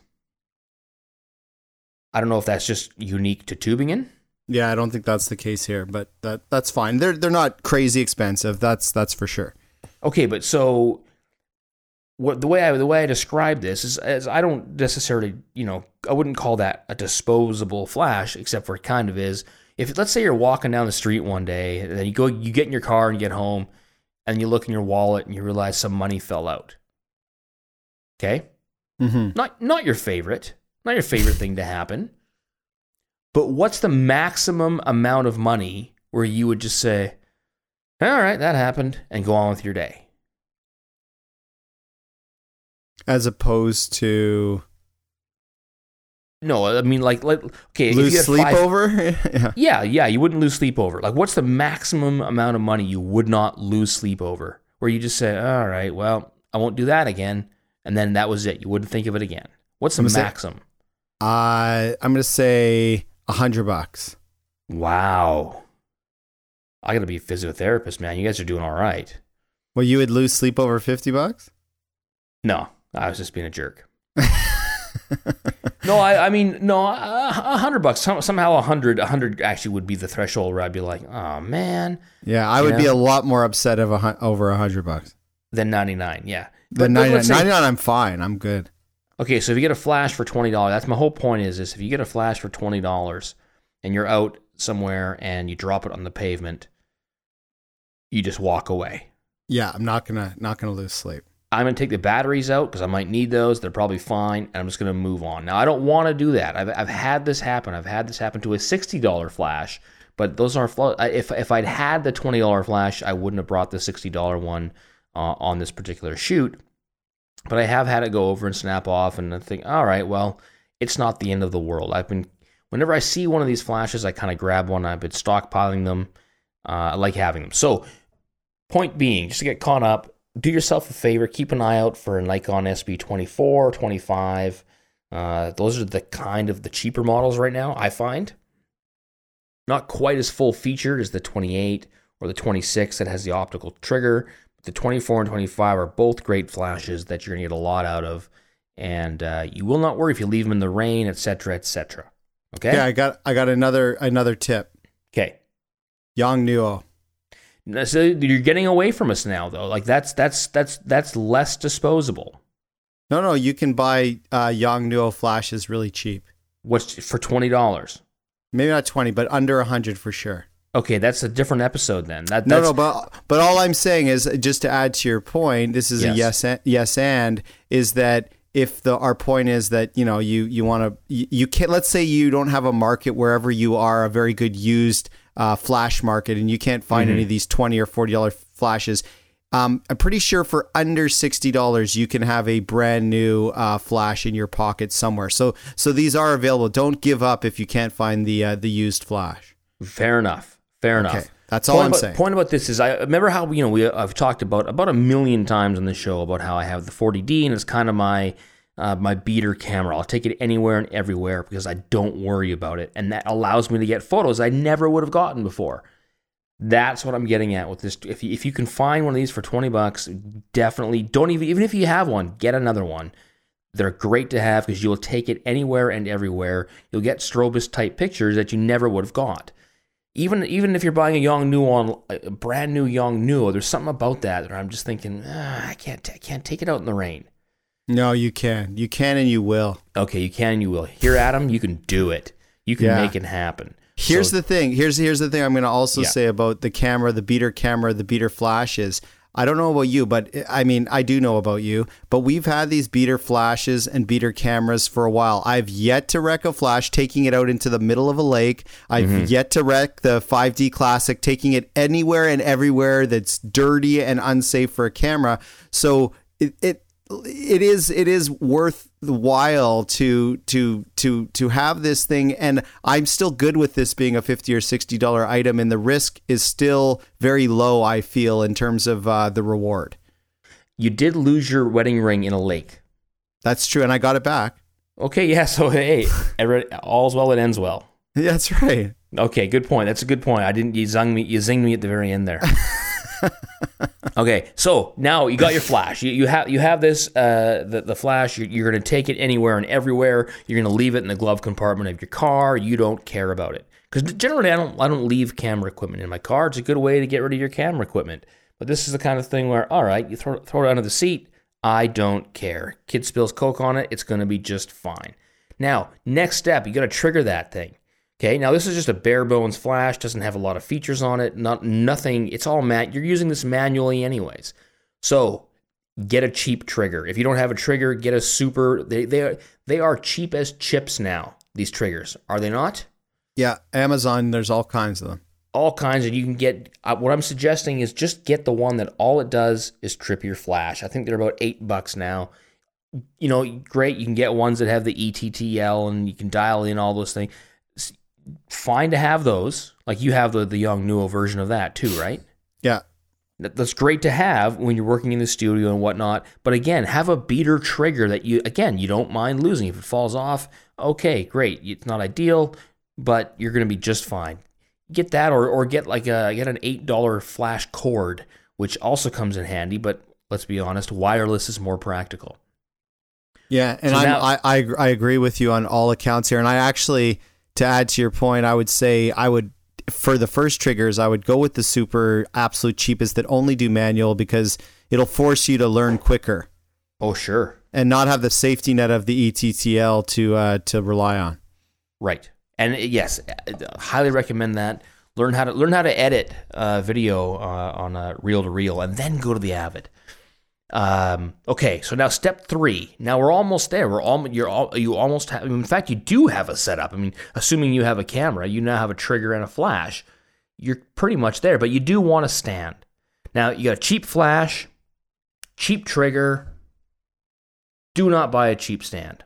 I don't know if that's just unique to Tübingen. Yeah, I don't think that's the case here, but that's fine. They're not crazy expensive. That's for sure. Okay, but so the way I describe this is I don't necessarily, I wouldn't call that a disposable flash, except for it kind of is. If let's say you're walking down the street one day, and then you get in your car and get home, and you look in your wallet and you realize some money fell out. Okay, not your favorite thing to happen. But what's the maximum amount of money where you would just say, all right, that happened, and go on with your day? As opposed to... No, I mean, okay. Lose if you had sleep over? Yeah, you wouldn't lose sleep over. Like, what's the maximum amount of money you would not lose sleep over? Where you just say, all right, well, I won't do that again. And then that was it. You wouldn't think of it again. What's the maximum? I'm going to say $100. Wow. I got to be a physiotherapist, man. You guys are doing all right. Well, you would lose sleep over $50? No, I was just being a jerk. No, I mean, no, $100. Somehow 100 actually would be the threshold where I'd be like, oh man. Yeah, I would be a lot more upset of over $100 than 99. Yeah, than 99. I'm fine. I'm good. Okay, so if you get a flash for $20, that's my whole point. Is if you get a flash for $20 and you're out somewhere and you drop it on the pavement, you just walk away. Yeah, I'm not gonna lose sleep. I'm going to take the batteries out because I might need those. They're probably fine, and I'm just going to move on. Now, I don't want to do that. I've had this happen. I've had this happen to a $60 flash, but those are if I'd had the $20 flash, I wouldn't have brought the $60 one on this particular shoot. But I have had it go over and snap off, and I think, all right, well, it's not the end of the world. Whenever I see one of these flashes, I kind of grab one. I've been stockpiling them. I like having them. So, point being, just to get caught up, do yourself a favor, keep an eye out for a Nikon SB24 or 25. Those are the cheaper models right now, I find. Not quite as full featured as the 28 or the 26 that has the optical trigger. But the 24 and 25 are both great flashes that you're going to get a lot out of. And you will not worry if you leave them in the rain, etc., etc. Okay? Yeah, I got another tip. Okay. Yongnuo. So you're getting away from us now, though. Like that's less disposable. No, you can buy Yongnuo flashes really cheap. What's for $20? Maybe not 20, but under 100 for sure. Okay, that's a different episode then. But all I'm saying is, just to add to your point, this is yes. a yes and is that if our point is that you want to you can't, let's say you don't have a market wherever you are, a very good used flash market, and you can't find any of these $20 or $40 flashes. I'm pretty sure for under $60 you can have a brand new flash in your pocket somewhere. So these are available. Don't give up if you can't find the used flash. Fair enough. Okay. That's all I'm saying. Point about this is, I remember how I've talked about a million times on the show about how I have the 40D and it's kind of my beater camera. I'll take it anywhere and everywhere because I don't worry about it, and that allows me to get photos I never would have gotten before. That's what I'm getting at with this. If you can find one of these for $20, definitely don't even if you have one, get another one. They're great to have because you'll take it anywhere and everywhere. You'll get strobist type pictures that you never would have got. Even if you're buying a brand new Yongnuo, there's something about that I'm just thinking, I can't take it out in the rain. No, you can. You can and you will. Okay, you can and you will. Here, Adam, you can do it. You can make it happen. Here's the thing. Here's the thing I'm going to also say about the camera, the beater flashes. I don't know about you, but I mean, I do know about you, but we've had these beater flashes and beater cameras for a while. I've yet to wreck a flash taking it out into the middle of a lake. I've yet to wreck the 5D Classic, taking it anywhere and everywhere that's dirty and unsafe for a camera. So it is worth the while to have this thing, and I'm still good with this being a $50 or $60 item, and the risk is still very low, I feel, in terms of the reward. You did lose your wedding ring in a lake. That's true, and I got it back. Okay, yeah, so hey, all's well that ends well. Yeah, that's right. Okay, good point. That's a good point. You zinged me at the very end there. Okay, so now you got your flash. You have this the flash. You're going to take it anywhere and everywhere. You're going to leave it in the glove compartment of your car. You don't care about it because generally I don't leave camera equipment in my car. It's a good way to get rid of your camera equipment. But this is the kind of thing where, all right, you throw it under the seat. I don't care. Kid spills Coke on it. It's going to be just fine. Now, next step, you got to trigger that thing. Okay, now this is just a bare bones flash, doesn't have a lot of features on it, nothing, it's all you're using this manually anyways. So, get a cheap trigger. If you don't have a trigger, get a super, they are cheap as chips now, these triggers. Are they not? Yeah, Amazon, there's all kinds of them. All kinds, and you can get, what I'm suggesting is just get the one that all it does is trip your flash. I think they're about $8 now. You know, great, you can get ones that have the ETTL and you can dial in all those things. Fine to have those. Like you have the Young Nuo version of that too, right? Yeah. That's great to have when you're working in the studio and whatnot. But again, have a beater trigger that you don't mind losing. If it falls off, okay, great. It's not ideal, but you're going to be just fine. Get that or get get an $8 flash cord, which also comes in handy, but let's be honest, wireless is more practical. Yeah, and so I agree with you on all accounts here. And I actually, to add to your point, I would say for the first triggers, I would go with the super absolute cheapest that only do manual because it'll force you to learn quicker. Oh, sure. And not have the safety net of the ETTL to rely on. Right. And yes, highly recommend that. Learn how to edit video on reel to reel, and then go to the Avid. Okay, so now step 3. Now we're almost there. You almost have. In fact, you do have a setup. I mean, assuming you have a camera, you now have a trigger and a flash. You're pretty much there, but you do want a stand. Now you got a cheap flash, cheap trigger. Do not buy a cheap stand.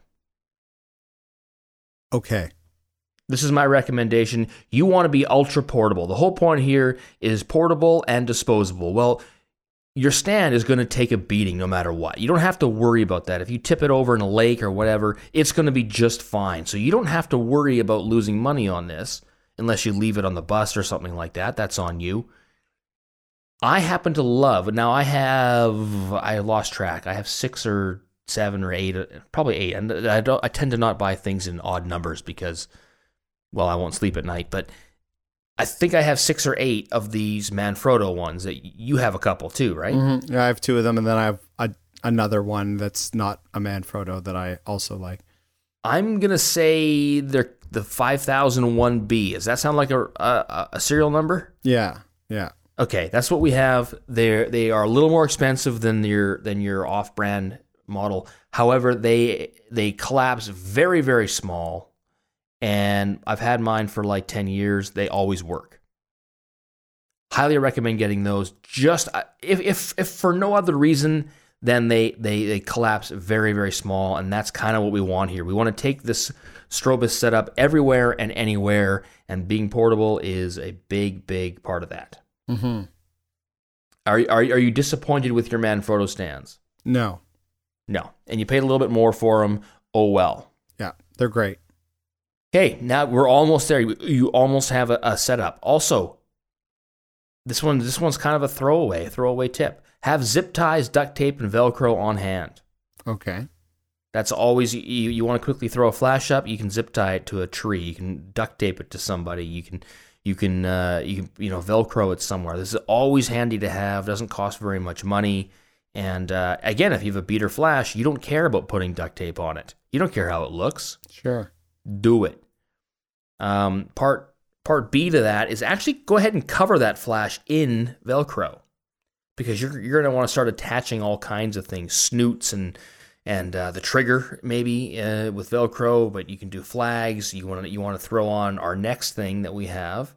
Okay. This is my recommendation. You want to be ultra portable. The whole point here is portable and disposable. Well, your stand is going to take a beating no matter what. You don't have to worry about that. If you tip it over in a lake or whatever, it's going to be just fine. So you don't have to worry about losing money on this unless you leave it on the bus or something like that. That's on you. I happen to love, now I lost track. I have 6 or 7 or 8, probably 8. And I tend to not buy things in odd numbers because, well, I won't sleep at night, but I think I have 6 or 8 of these Manfrotto ones. That you have a couple too, right? Mm-hmm. Yeah, I have 2 of them, and then I have another one that's not a Manfrotto that I also like. I'm gonna say they're the 5001B. Does that sound like a serial number? Yeah. Okay, that's what we have. They are a little more expensive than your off-brand model. However, they collapse very, very small. And I've had mine for like 10 years. They always work. Highly recommend getting those. Just if for no other reason than they collapse very, very small, and that's kind of what we want here. We want to take this Strobist setup everywhere and anywhere, and being portable is a big, big part of that. Mm-hmm. Are you disappointed with your Manfrotto stands? No. And you paid a little bit more for them. Oh well. Yeah, they're great. Okay, now we're almost there. You almost have a setup. Also, this one's kind of a throwaway tip. Have zip ties, duct tape, and Velcro on hand. Okay. That's always, you want to quickly throw a flash up, you can zip tie it to a tree. You can duct tape it to somebody. You can Velcro it somewhere. This is always handy to have. Doesn't cost very much money. And again, if you have a beater flash, you don't care about putting duct tape on it. You don't care how it looks. Sure. Do it. Part B to that is actually go ahead and cover that flash in Velcro. because you're going to want to start attaching all kinds of things, snoots and the trigger maybe with Velcro, but you can do flags. You want to throw on our next thing that we have,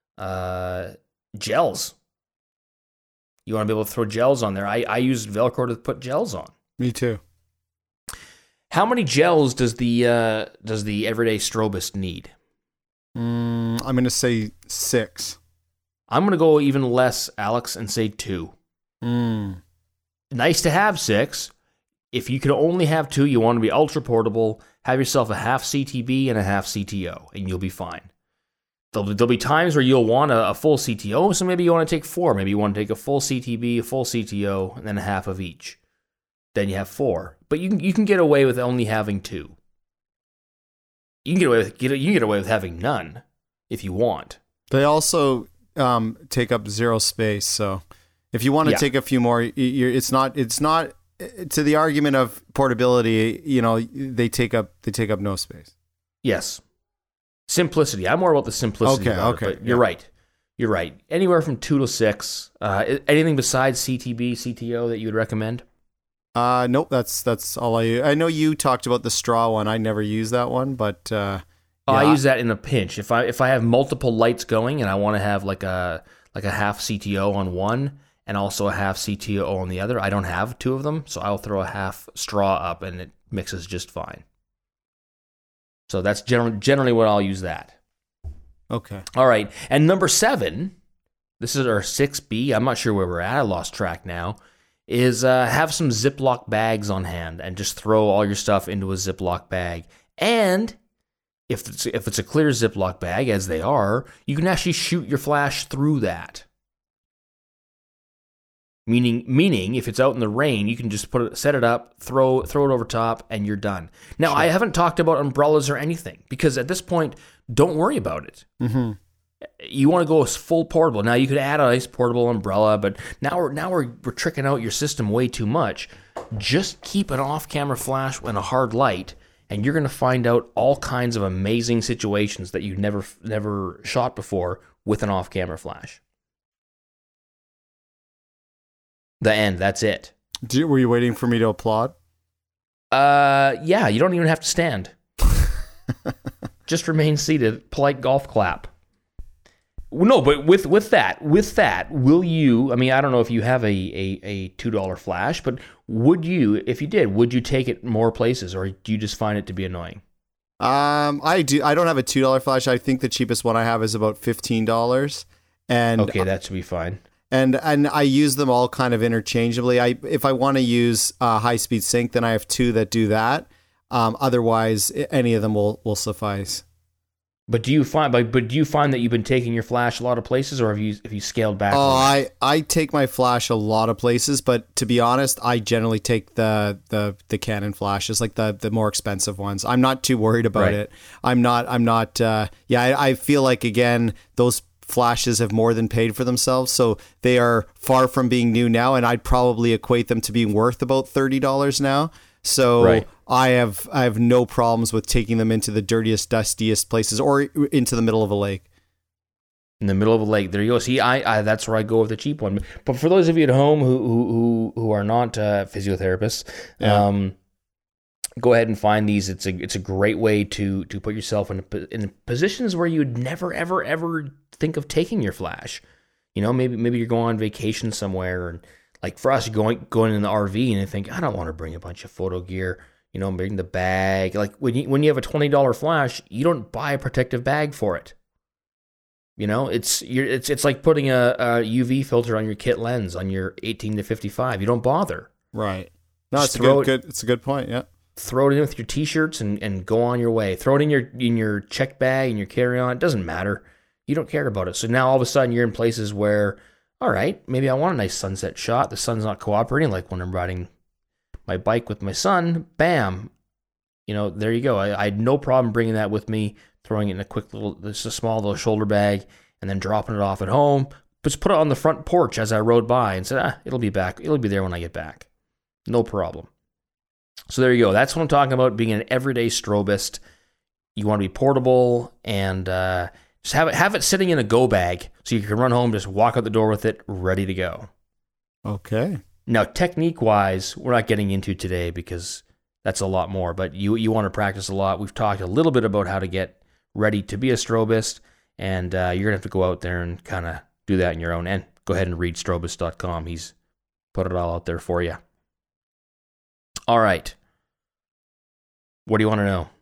gels. You want to be able to throw gels on there. I use Velcro to put gels on. Me too. How many gels does the everyday strobist need? I'm going to say 6. I'm going to go even less, Alex, and say 2. Nice to have 6. If you can only have 2, you want to be ultra portable, have yourself a half CTB and a half CTO, and you'll be fine. There'll be times where you'll want a full CTO, so maybe you want to take 4. Maybe you want to take a full CTB, a full CTO, and then a half of each. Then you have 4. But you can get away with only having 2. You can get away with having none if you want. They also take up 0 space, so if you want to take a few more, it's not to the argument of portability. They take up no space. Yes. Simplicity. I'm more about the simplicity. Okay. But you're right. You're right. Anywhere from 2 to 6. Anything besides CTB, CTO that you would recommend? Nope. That's all I know. You talked about the straw one. I never use that one, but I use that in a pinch. If I have multiple lights going and I want to have like a half CTO on one and also a half CTO on the other, I don't have 2 of them, so I'll throw a half straw up and it mixes just fine. So that's generally what I'll use that. Okay. All right. And number 7, this is our 6B. I'm not sure where we're at. I lost track now. Is have some Ziploc bags on hand and just throw all your stuff into a Ziploc bag. And if it's a clear Ziploc bag, as they are, you can actually shoot your flash through that. Meaning, if it's out in the rain, you can just set it up, throw it over top, and you're done. Now, sure. I haven't talked about umbrellas or anything, because at this point, don't worry about it. Mm-hmm. You want to go full portable. Now, you could add a nice portable umbrella, but now we're tricking out your system way too much. Just keep an off-camera flash and a hard light, and you're going to find out all kinds of amazing situations that you never shot before with an off-camera flash. The end. That's it. Were you waiting for me to applaud? Yeah. You don't even have to stand. Just remain seated. Polite golf clap. No, but with that, will you? I mean, I don't know if you have a $2 flash, but would you? If you did, would you take it more places, or do you just find it to be annoying? I do. I don't have a $2 flash. I think the cheapest one I have is about $15, and okay, that should be fine. And I use them all kind of interchangeably. If I want to use high speed sync, then I have 2 that do that. Otherwise, any of them will suffice. But do you find that you've been taking your flash a lot of places, or have you scaled back? Oh, I take my flash a lot of places, but to be honest, I generally take the Canon flashes, like the more expensive ones. I'm not too worried about it. I'm not. I feel like, again, those flashes have more than paid for themselves, so they are far from being new now, and I'd probably equate them to being worth about $30 now. So I have no problems with taking them into the dirtiest, dustiest places, or into the middle of a lake. In the middle of a lake, there you go. See, I that's where I go with the cheap one. But for those of you at home who are not physiotherapists, go ahead and find these. It's a great way to put yourself in positions where you'd never ever think of taking your flash. Maybe you're going on vacation somewhere, and like for us, going in the RV, and I think, I don't want to bring a bunch of photo gear. Bring the bag. Like when you have a $20 flash, you don't buy a protective bag for it. It's like putting a UV filter on your kit lens on your 18 to 55. You don't bother. Right. No, it's a good point. Yeah. Throw it in with your t-shirts and go on your way. Throw it in your check bag and your carry-on. It doesn't matter. You don't care about it. So now all of a sudden you're in places where, all right, maybe I want a nice sunset shot. The sun's not cooperating, like when I'm riding my bike with my son. Bam. There you go. I had no problem bringing that with me, throwing it in a small little shoulder bag, and then dropping it off at home. Just put it on the front porch as I rode by and said, it'll be back. It'll be there when I get back. No problem. So there you go. That's what I'm talking about, being an everyday strobist. You want to be portable and just have it sitting in a go bag so you can run home, just walk out the door with it, ready to go. Okay. Now, technique-wise, we're not getting into today because that's a lot more, but you want to practice a lot. We've talked a little bit about how to get ready to be a strobist, and you're going to have to go out there and kind of do that on your own. And go ahead and read strobist.com. He's put it all out there for you. All right. What do you want to know?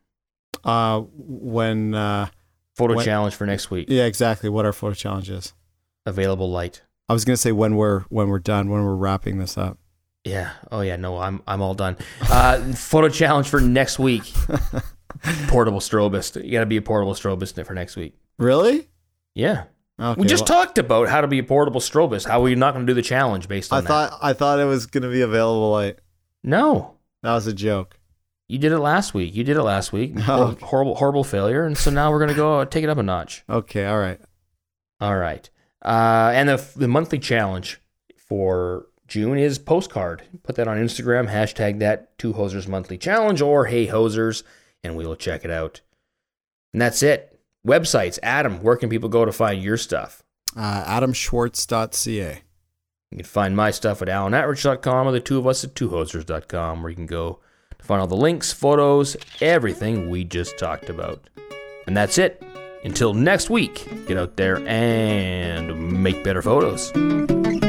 Photo challenge for next week. Yeah, exactly. What our photo challenge is. Available light. I was going to say when we're done, when we're wrapping this up. Yeah. Oh yeah. No, I'm all done. Photo challenge for next week. Portable strobist. You got to be a portable strobist for next week. Really? Yeah. Okay, we just talked about how to be a portable strobist. How are you not going to do the challenge based on that? I thought it was going to be available light. No. That was a joke. You did it last week. Oh. Horrible failure. And so now we're going to go take it up a notch. Okay. All right. All right. And the monthly challenge for June is postcard. Put that on Instagram. Hashtag that 2 Hosers Monthly Challenge or Hey Hosers, and we will check it out. And that's it. Websites. Adam, where can people go to find your stuff? AdamSchwartz.ca. You can find my stuff at AlanAtrich.com or the two of us at 2hosers.com, where you can go to find all the links, photos, everything we just talked about. And that's it. Until next week, get out there and make better photos.